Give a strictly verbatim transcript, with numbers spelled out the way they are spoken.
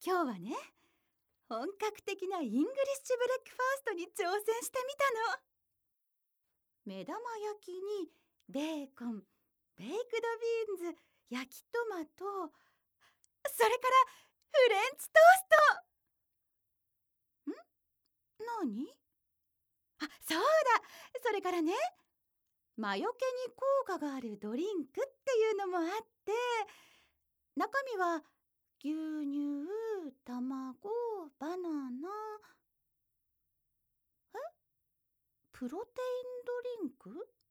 今日はね、本格的なイングリッシュブレックファーストに挑戦してみたの。目玉焼きにベーコン、ベイクドビーンズ、焼きトマト、それからフレンチトースト。ん？何？あ、そうだ。それからね、魔除けに効果があるドリンクっていうのもあって、中身は牛乳、卵、バナナ。え？プロテインドリンク？